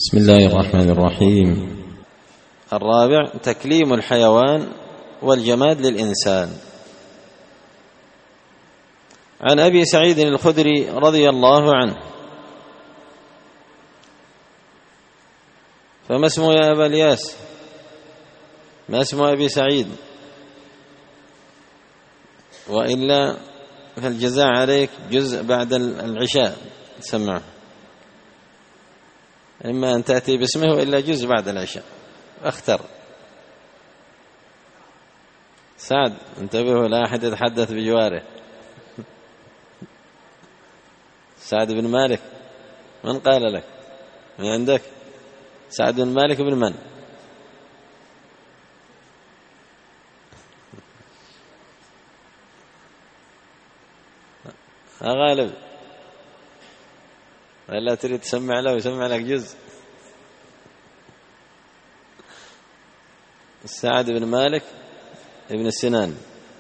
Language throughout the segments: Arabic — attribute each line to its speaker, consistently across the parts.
Speaker 1: بسم الله الرحمن الرحيم.
Speaker 2: الرابع تكليم الحيوان والجماد للإنسان. عن أبي سعيد الخدري رضي الله عنه. فما اسمه يا أبا الياس؟ ما اسم أبي سعيد؟ وإلا فالجزاء عليك جزء بعد العشاء تسمعه، إما أن تأتي باسمه وإلا جزء بعد العشاء. اختر. سعد، انتبهوا لا أحد يتحدث بجواره. سعد بن مالك. من قال لك؟ من عندك؟ سعد بن مالك بن من؟ غالب، ولا تريد تسمع له ويسمع لك جزء؟ سعد بن مالك ابن سنان.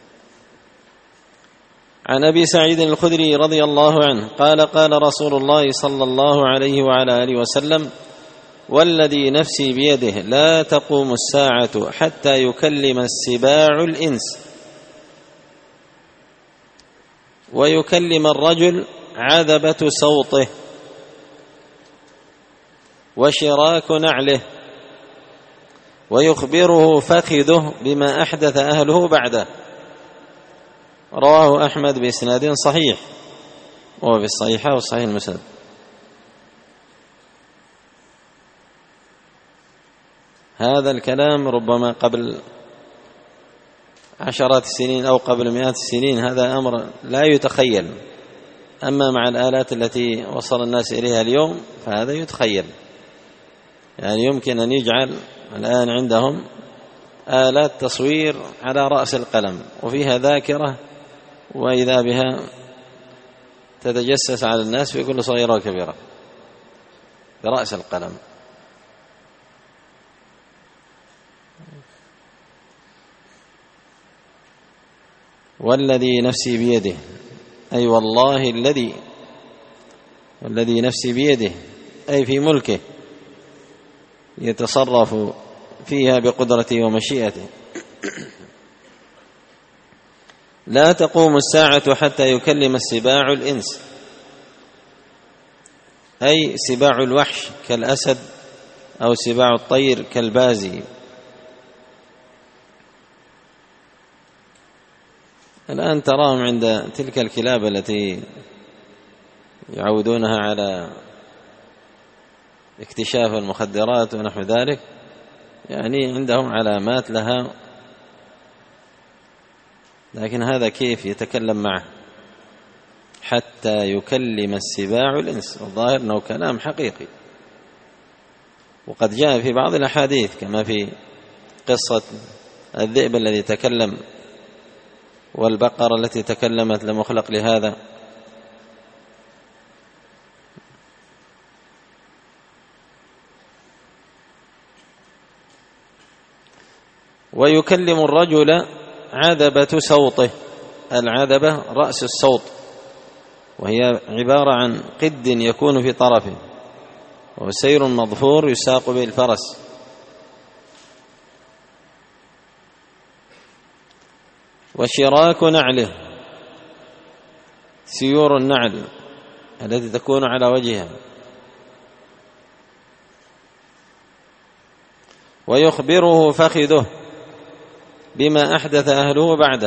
Speaker 2: عن أبي سعيد الخدري رضي الله عنه قال: قال رسول الله صلى الله عليه وعلى آله وسلم: والذي نفسي بيده لا تقوم الساعة حتى يكلم السباع الإنس، ويكلم الرجل عذبة صوته وشراك نعله، ويخبره فخذه بما أحدث أهله بعده. رواه أحمد بإسناد صحيح، وهو في الصحيحة والصحيح المسند. هذا الكلام ربما قبل عشرات السنين أو قبل مئات السنين، هذا أمر لا يتخيل. أما مع الآلات التي وصل الناس إليها اليوم فهذا يتخيل. يعني يمكن أن يجعل الآن عندهم آلات تصوير على رأس القلم وفيها ذاكرة، وإذا بها تتجسس على الناس في كل صغيرة وكبيرة برأس القلم. والذي نفسي بيده، أي والله والذي نفسي بيده، أي في ملكه يتصرف فيها بقدرته ومشيئته. لا تقوم الساعة حتى يكلم السباع الإنس، أي سباع الوحش كالأسد أو سباع الطير كالبازي. الآن تراهم عند تلك الكلاب التي يعودونها على اكتشاف المخدرات ونحو ذلك، يعني عندهم علامات لها، لكن هذا كيف يتكلم معه حتى يكلم السباع الإنس؟ الظاهر أنه كلام حقيقي. وقد جاء في بعض الأحاديث كما في قصة الذئب الذي تكلم والبقرة التي تكلمت لم يخلق لهذا. ويكلم الرجل عذبة صوته. العذبة رأس الصوت، وهي عبارة عن قد يكون في طرفه، وسير مظفور يساق به الفرس. وشراك نعله، سيور النعل التي تكون على وجهها. ويخبره فخذه بما أحدث أهله بعده.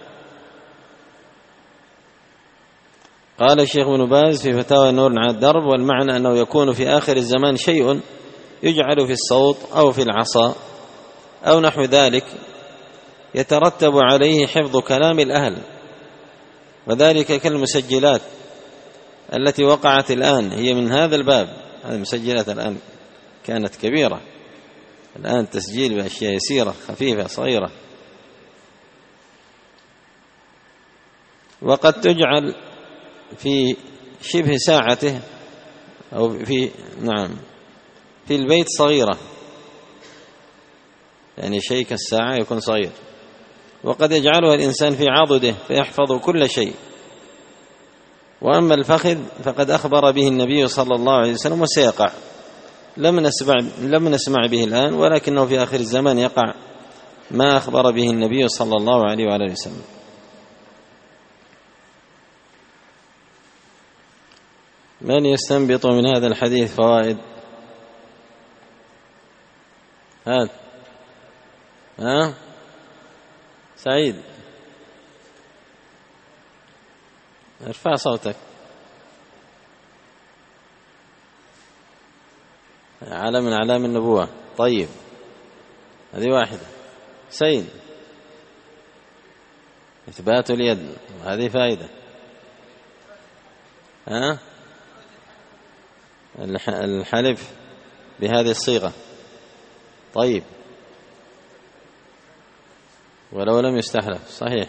Speaker 2: قال الشيخ ابن باز في فتاوى النور على الدرب: والمعنى أنه يكون في آخر الزمان شيء يجعل في الصوت أو في العصا أو نحو ذلك يترتب عليه حفظ كلام الأهل، وذلك كالمسجلات التي وقعت الآن، هي من هذا الباب. هذه المسجلات الآن كانت كبيرة، الآن تسجيل بأشياء يسيرة خفيفة صغيرة. وقد تجعل في شبه ساعته أو في البيت صغيرة، يعني شيء كالساعة يكون صغير. وقد يجعلها الإنسان في عضده فيحفظ كل شيء. وأما الفخذ فقد أخبر به النبي صلى الله عليه وسلم وسيقع، لم نسمع به الآن، ولكنه في آخر الزمان يقع ما أخبر به النبي صلى الله عليه وعلى وسلم. من يستنبط من هذا الحديث فوائد؟ هات سعيد، ارفع صوتك. علم من أعلام النبوة. طيب، هذه واحدة. سين، إثبات اليد، هذه فائدة. الحلف بهذه الصيغة. طيب، ولو لم يستحلف، صحيح.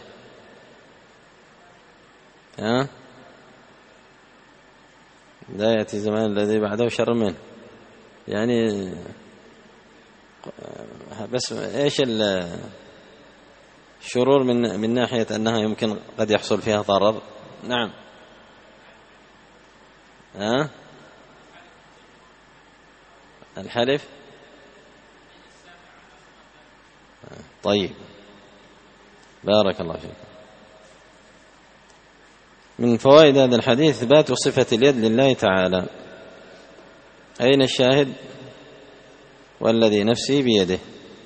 Speaker 2: لا يأتي زمان الذي بعده شر منه، يعني بس ايش الشرور من ناحية أنها يمكن قد يحصل فيها ضرر. نعم. الحلف. طيب، بارك الله فيك. من فوائد هذا الحديث إثبات صفة اليد لله تعالى. أين الشاهد؟ والذي نفسي بيده.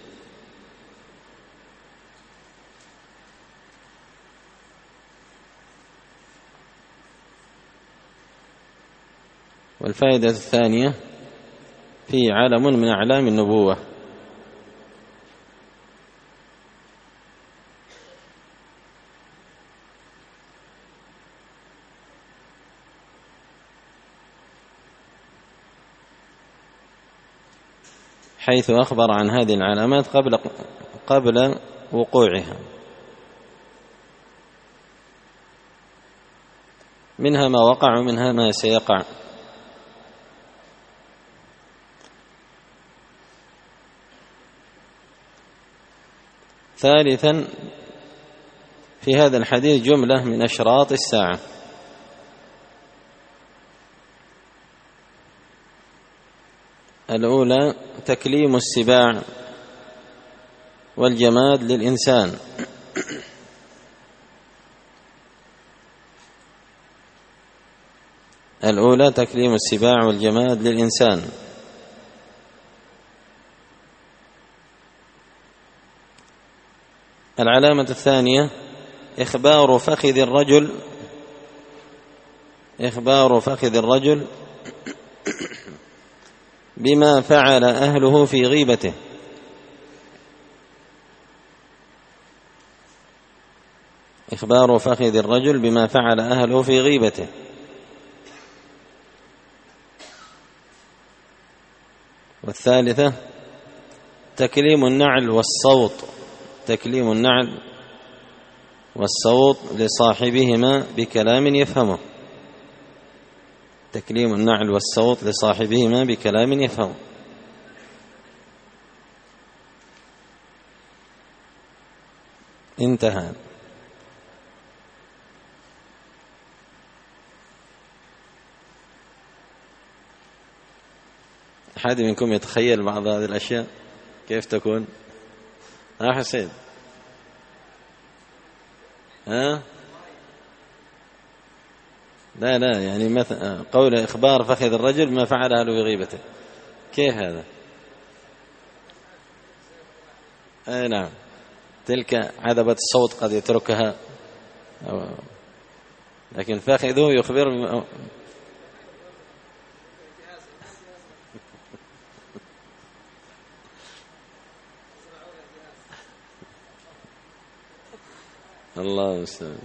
Speaker 2: والفائدة الثانية في علم من أعلام النبوة. حيث أخبر عن هذه العلامات قبل وقوعها، منها ما وقع ومنها ما سيقع. ثالثا، في هذا الحديث جملة من أشراط الساعة. الأولى تكليم السباع والجماد للإنسان. الأولى تكليم السباع والجماد للإنسان. العلامة الثانية إخبار فخذ الرجل بما فعل أهله في غيبته. إخبار فخذ الرجل بما فعل أهله في غيبته. والثالثة تكليم النعل والصوت لصاحبهما بكلام يفهمه. تكليم النعل والصوت لصاحبهما بكلام يفهمه. انتهى. أحد منكم يتخيل بعض هذه الأشياء كيف تكون؟ حسين، لا يعني مثلا قول إخبار فخذ الرجل ما فعل أهله بغيبته، كيف هذا؟ نعم، تلك عذبة الصوت قد يتركها، لكن فخذه يخبر الله المستعان.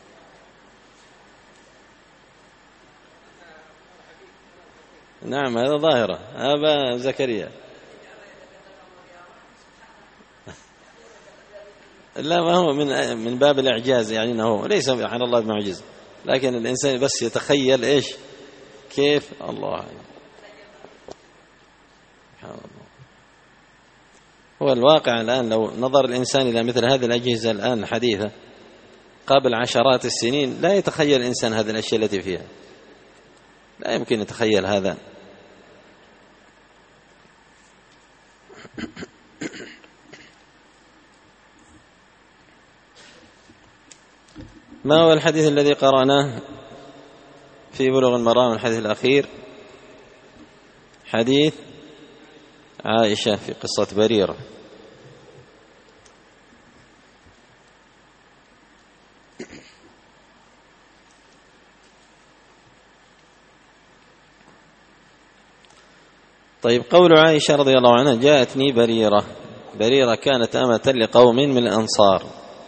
Speaker 2: نعم، هذا ظاهرة أبا زكريا. لا، ما هو من باب الإعجاز، يعني أنه ليس على الله بمعجز، لكن الإنسان بس يتخيل إيش كيف. الله هو الواقع الآن. لو نظر الإنسان إلى مثل هذه الأجهزة الآن الحديثة قبل عشرات السنين، لا يتخيل الإنسان هذه الأشياء التي فيها، لا يمكن يتخيل هذا. ما هو الحديث الذي قرأناه في بلوغ المرام، الحديث الأخير، حديث عائشة في قصة بريرة؟ طيب، قول عائشة رضي الله عنها: جاءتني بريرة. بريرة كانت أمة لقوم من الأنصار،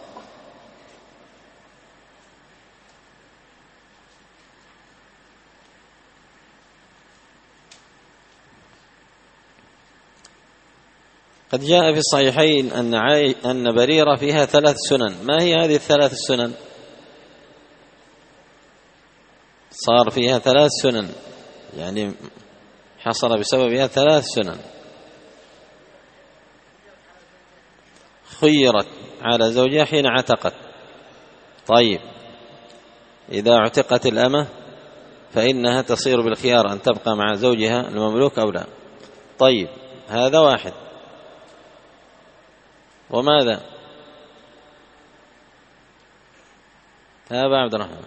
Speaker 2: قد جاء في الصحيحين أن بريرة فيها 3 سنن. ما هي هذه ال3 السنن؟ صار فيها 3 سنن، يعني حصل بسببها 3 سنن. خيرت على زوجها حين اعتقت. طيب، إذا اعتقت الأمة فإنها تصير بالخيار أن تبقى مع زوجها المملوك أو لا. طيب، هذا واحد. وماذا؟ أبا عبد الرحمن.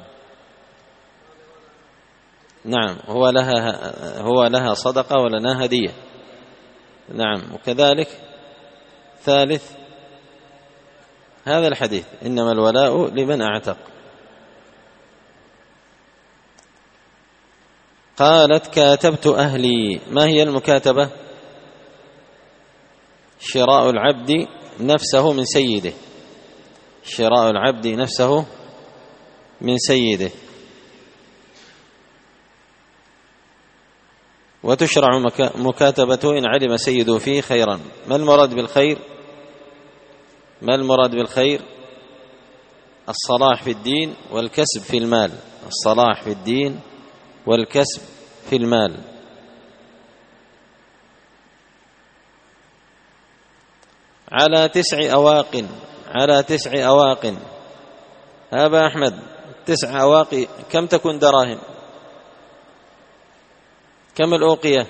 Speaker 2: نعم، هو لها صدقة ولنا هدية. نعم، وكذلك ثالث هذا الحديث: إنما الولاء لمن أعتق. قالت: كاتبت أهلي. ما هي المكاتبة؟ شراء العبد نفسه من سيده. شراء العبد نفسه من سيده. وتشرع مكاتبته إن علم سيده فيه خيرا. ما المراد بالخير؟ ما المراد بالخير؟ الصلاح في الدين والكسب في المال. الصلاح في الدين والكسب في المال. على 9 أواق. على 9 أواق. أبا أحمد، 9 أواق كم تكون دراهم؟ كم الأوقية؟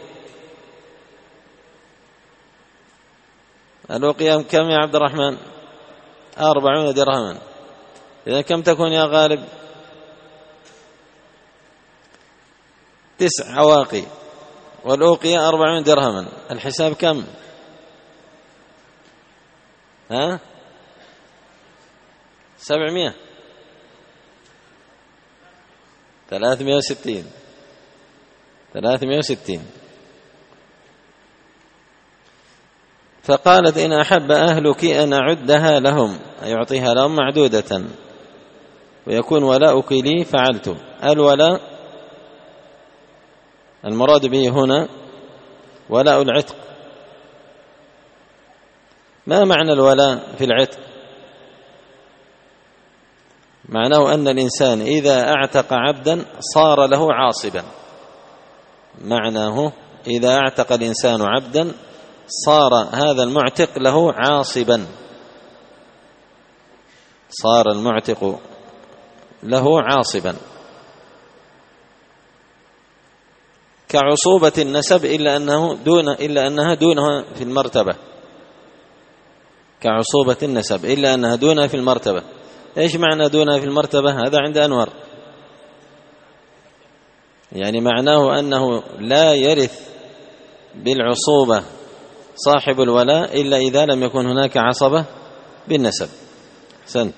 Speaker 2: الأوقية كم يا عبد الرحمن؟ 40 درهما. إذا كم تكون يا غالب؟ 9 أواقي والأوقية 40 درهما. الحساب كم؟ 700. 360. فقالت: إن أحب أهلك أن أعدها لهم، أيعطيها لهم معدودة، ويكون ولاؤك لي فعلت. الولاء المراد به هنا ولاء العتق. ما معنى الولاء في العتق؟ معناه أن الإنسان إذا اعتق عبدا صار له عاصبا. معناه إذا اعتق الإنسان عبدا صار هذا المعتق له عاصبا. صار المعتق له عاصبا، كعصوبة النسب، إلا أنها دونها في المرتبة. كعصوبة النسب إلا أنها دونها في المرتبة. إيش معنى دونها في المرتبة؟ هذا عند أنور، يعني معناه أنه لا يرث بالعصوبة صاحب الولاء إلا إذا لم يكن هناك عصبة بالنسب. سن.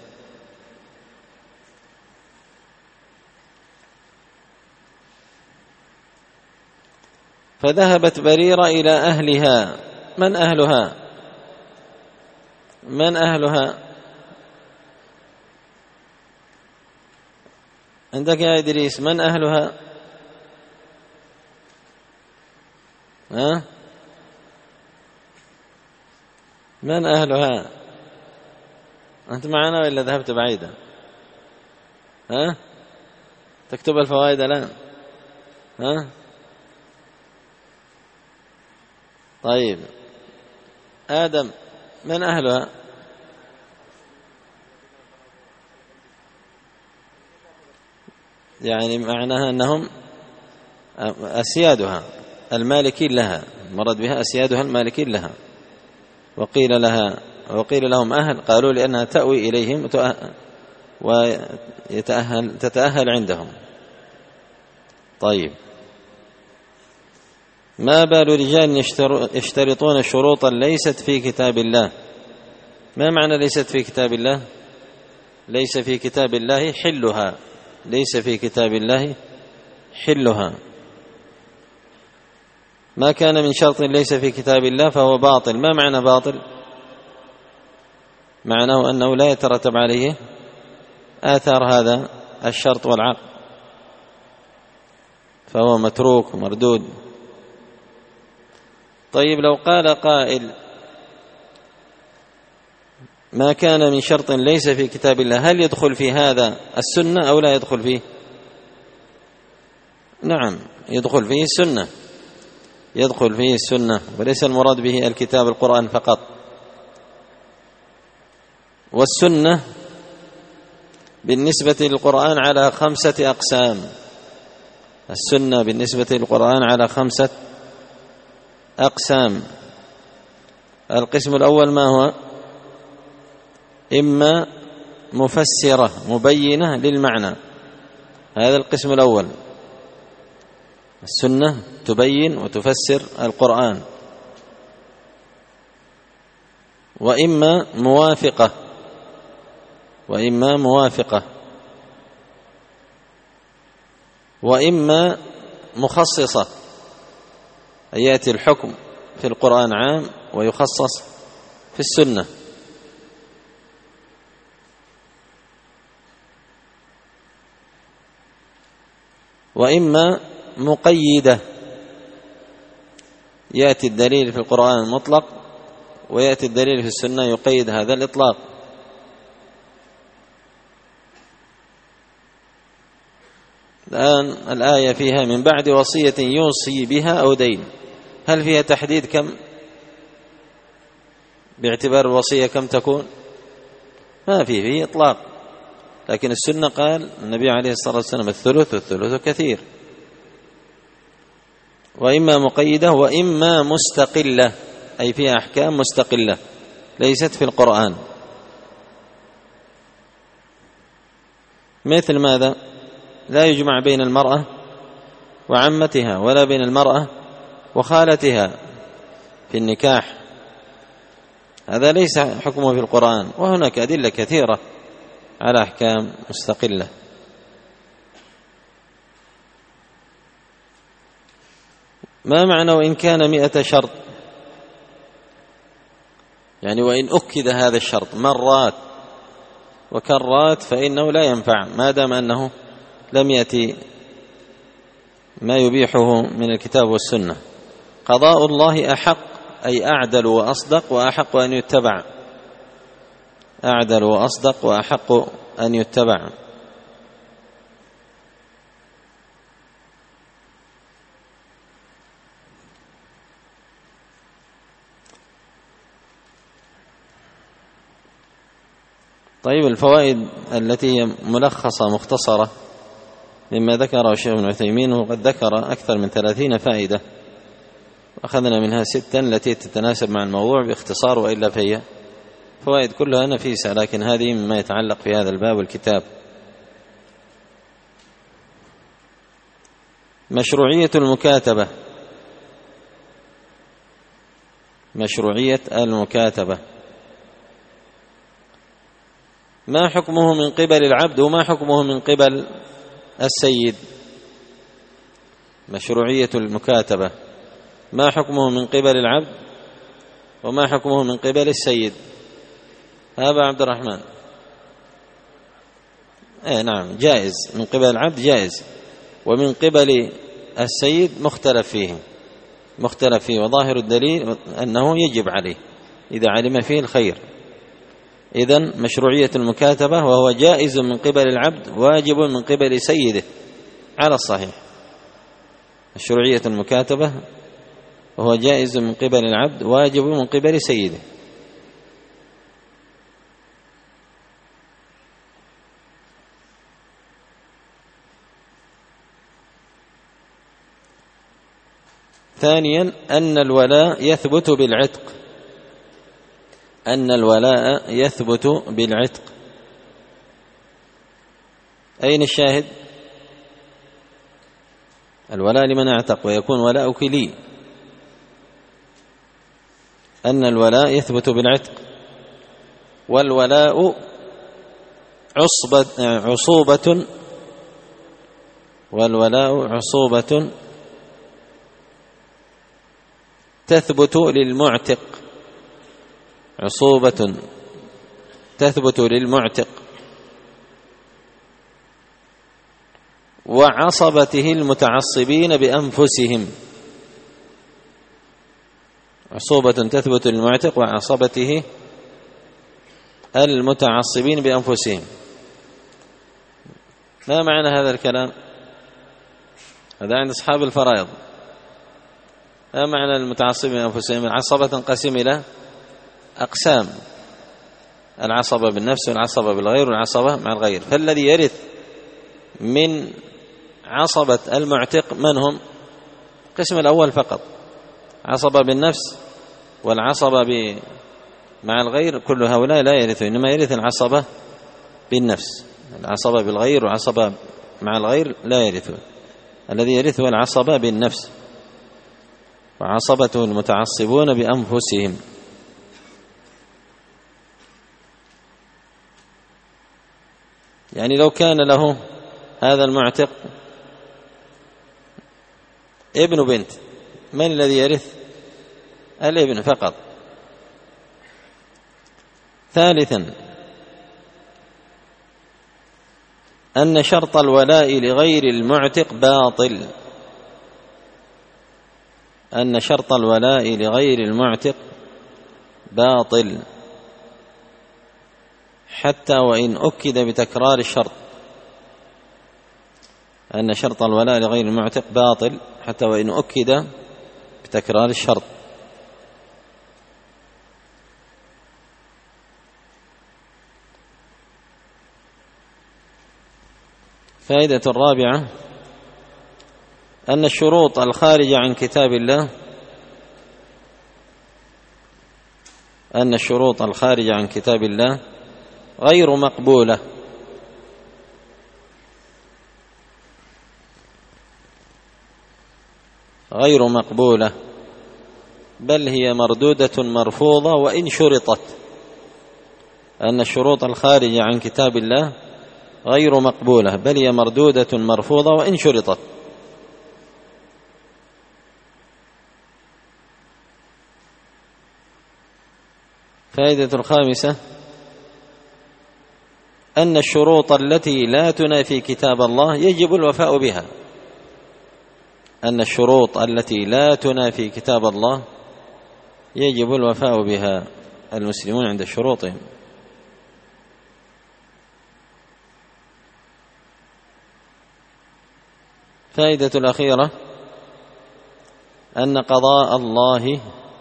Speaker 2: فذهبت بريرة إلى أهلها. من أهلها؟ من أهلها؟ عندك يا إدريس، من أهلها؟ من أهلها؟ أنت معنا ولا ذهبت بعيدا؟ تكتب الفوائد الآن؟ طيب، آدم، من أهلها؟ يعني معناها أنهم أسيادها المالكين لها. مرد بها أسيادها المالكين لها. وقيل لهم أهل، قالوا لأنها تأوي إليهم وتتأهل عندهم. طيب، ما بال رجال يشترطون شروطا ليست في كتاب الله؟ ما معنى ليست في كتاب الله؟ ليس في كتاب الله حلها، ليس في كتاب الله حلها. ما كان من شرط ليس في كتاب الله فهو باطل. ما معنى باطل؟ معناه أنه لا يترتب عليه آثار هذا الشرط والعقد، فهو متروك ومردود. طيب، لو قال قائل ما كان من شرط ليس في كتاب الله، هل يدخل في هذا السنة أو لا يدخل فيه؟ نعم، يدخل فيه السنة، يدخل فيه السنة، وليس المراد به الكتاب القرآن فقط. والسنة بالنسبة للقرآن على 5 أقسام. السنة بالنسبة للقرآن على 5 أقسام. القسم الأول ما هو؟ إما مفسرة مبينة للمعنى، هذا القسم الأول، السنة تبين وتفسر القرآن. وإما موافقة، وإما موافقة، وإما مخصصة، أن يأتي الحكم في القرآن عام ويخصص في السنة. وإما مقيدة، يأتي الدليل في القرآن المطلق ويأتي الدليل في السنة يقيد هذا الإطلاق. الآن الآية فيها من بعد وصية يوصي بها أو دين، هل فيها تحديد كم؟ باعتبار الوصية كم تكون؟ ما فيه إطلاق. لكن السنة قال النبي عليه الصلاة والسلام الثلث، والثلث كثير. وإما مقيدة وإما مستقلة، أي فيها أحكام مستقلة ليست في القرآن. مثل ماذا؟ لا يجمع بين المرأة وعمتها، ولا بين المرأة وخالتها في النكاح، هذا ليس حكمه في القرآن. وهناك أدلة كثيرة على أحكام مستقلة. ما معنى وإن كان 100 شرط؟ يعني وإن أكد هذا الشرط مرات وكرات فإنه لا ينفع، ما دام أنه لم يأتي ما يبيحه من الكتاب والسنة. قضاء الله أحق، أي أعدل وأصدق وأحق أن يتبع، أعدل وأصدق وأحق أن يتبع. طيب، الفوائد التي هي ملخصة مختصرة مما ذكره الشيخ ابن عثيمين، وقد ذكر أكثر من 30 فائدة، أخذنا منها 6 التي تتناسب مع الموضوع باختصار، وإلا فهي فوائد كلها نفيسة، لكن هذه مما يتعلق في هذا الباب والكتاب. مشروعية المكاتبة. مشروعية المكاتبة، ما حكمه من قبل العبد وما حكمه من قبل السيد؟ مشروعية المكاتبة، ما حكمه من قبل العبد وما حكمه من قبل السيد؟ أبا عبد الرحمن. نعم، جائز من قبل العبد، جائز، ومن قبل السيد مختلف فيه، مختلف فيه، وظاهر الدليل أنه يجب عليه إذا علم فيه الخير. إذن مشروعية المكاتبة، وهو جائز من قبل العبد، واجب من قبل سيده على الصحيح. مشروعية المكاتبة وهو جائز من قبل العبد، واجب من قبل سيده. ثانيا، أن الولاء يثبت بالعتق، أن الولاء يثبت بالعتق. أين الشاهد؟ الولاء لمن اعتق ويكون ولاؤك لي، أن الولاء يثبت بالعتق، والولاء عصوبة، والولاء عصوبة تثبت للمعتق، عصوبة تثبت للمعتق وعصبته المتعصبين بأنفسهم، عصوبة تثبت للمعتق وعصبته المتعصبين بأنفسهم. ما معنى هذا الكلام؟ هذا عند أصحاب الفرائض. ما معنى المتعصبين بأنفسهم؟ العصبة تنقسم إلى أقسام: العصبة بالنفس والعصبة بالغير والعصبة مع الغير. فالذي يرث من عصبة المعتق من هم؟ القسم الأول فقط، عصبة بالنفس والعصبة مع الغير، كل هؤلاء لا يرثون، إنما يرث العصبة بالنفس. العصبة بالغير وعصبة مع الغير لا يرثون. الذي يرث هو العصبة بالنفس وعصبته المتعصبون بأنفسهم. يعني لو كان له هذا المعتق ابن بنت، من الذي يرث؟ الابن فقط. ثالثا أن شرط الولاء لغير المعتق باطل، أن شرط الولاء لغير المعتق باطل حتى وإن أكد بتكرار الشرط. أن شرط الولاء لغير المعتق باطل حتى وإن أكد بتكرار الشرط. فائدة الرابعة أن الشروط الخارجة عن كتاب الله، أن الشروط الخارجة عن كتاب الله غير مقبولة، غير مقبولة، بل هي مردودة مرفوضة وإن شرطت. أن الشروط الخارجة عن كتاب الله غير مقبولة بل هي مردودة مرفوضة وإن شرطت. فائدة الخامسة أن الشروط التي لا تنافي كتاب الله يجب الوفاء بها. أن الشروط التي لا تنافي كتاب الله يجب الوفاء بها. المسلمون عند شروطهم. فائدة الأخيرة أن قضاء الله،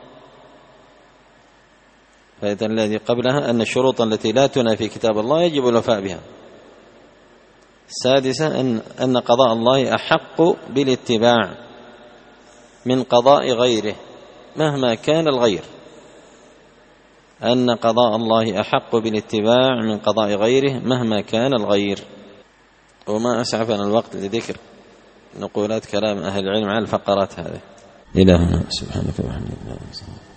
Speaker 2: فائدة الذي قبلها أن الشروط التي لا تنافي كتاب الله يجب الوفاء بها. السادسة أن قضاء الله أحق بالاتباع من قضاء غيره مهما كان الغير. أن قضاء الله أحق بالاتباع من قضاء غيره مهما كان الغير. وما أسعفنا الوقت لذكر نقولات كلام أهل العلم على الفقرات هذه.
Speaker 1: إلهنا سبحانك وبحمدك.